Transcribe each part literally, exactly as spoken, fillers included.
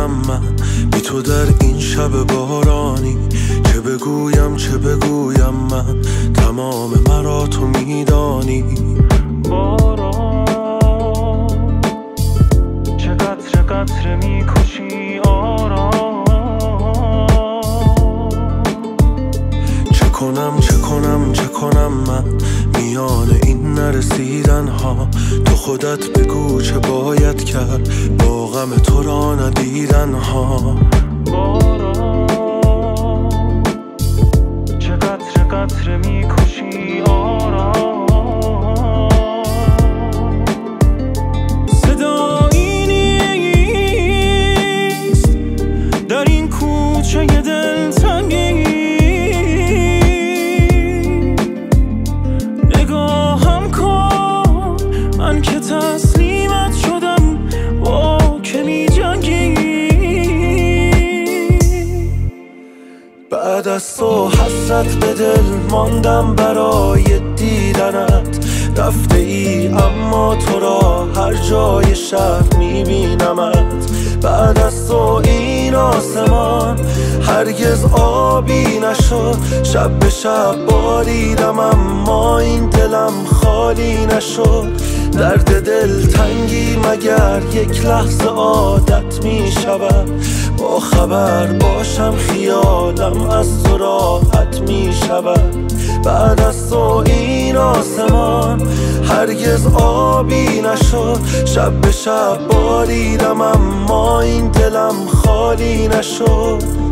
کنم من بی تو در این شب بارانی؟ چه بگویم چه بگویم من، تمام مرا تو میدانی. باران چه قطره قطره میکشی آرام. چه کنم چه کنم چه کنم من میان این نرسیدن ها؟ تو خودت بگو چه باید کرد با غم تو را ندیدن ها. باران چه قطره قطره میکشی آرام. صدایی نیست در این کوچه دلتنگی، نگاهم کن من که تسلیمت شدم با که می جنگی. بعد از تو حسرت به دل ماندم برای دیدنت، رفته ای اما تو را هر جای شهر میبینمت. بعد از تو این آسمان هرگز آبی نشد، شب به شب باریدم اما این دلم خالی نشد. درد دل تنگی مگر یک لحظه عادت می شود؟ با خبر باشم خیالم از تو راحت می شود. بعد از تو این آسمان هرگز آبی نشد، شب به شب باریدم اما این دلم خالی نشد.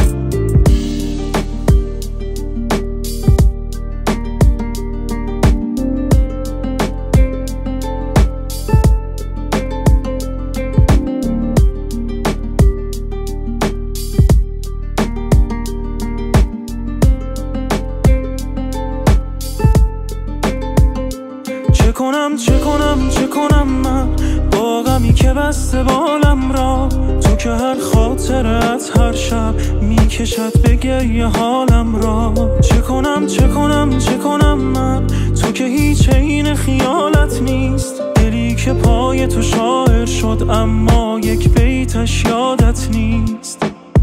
چه کنم چه کنم چه کنم من با غمی که بسته بالم را؟ تو که هر خاطرت هر شب میکشد به گریه حالم را. چه کنم چه کنم چه کنم من تو که هیچ عین خیالت نیست، دلی که پای تو شاعر شد اما یک بیتش یادت نیست.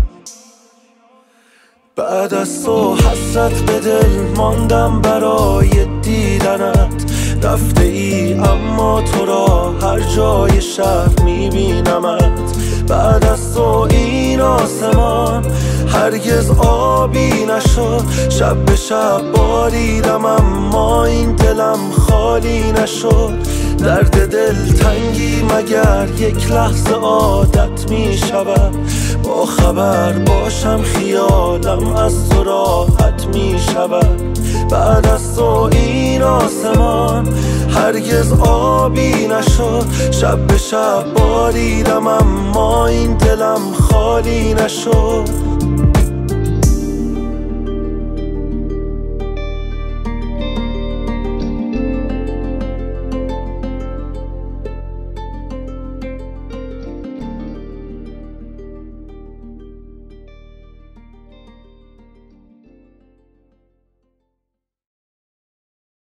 بعد از تو حسرت به دل ماندم برای دیدنت، رفته ای اما تو را هر جای شهر میبینمت. بعد از تو این آسمان هرگز آبی نشد، شب به شب باریدم اما این دلم خالی نشد. درد دل تنگی مگر یک لحظه عادت می شود؟ با خبر باشم خیالم از تو راحت می شود. بعد از تو این آسمان هرگز آبی نشد، شب به شب باریدم اما این دلم خالی نشد.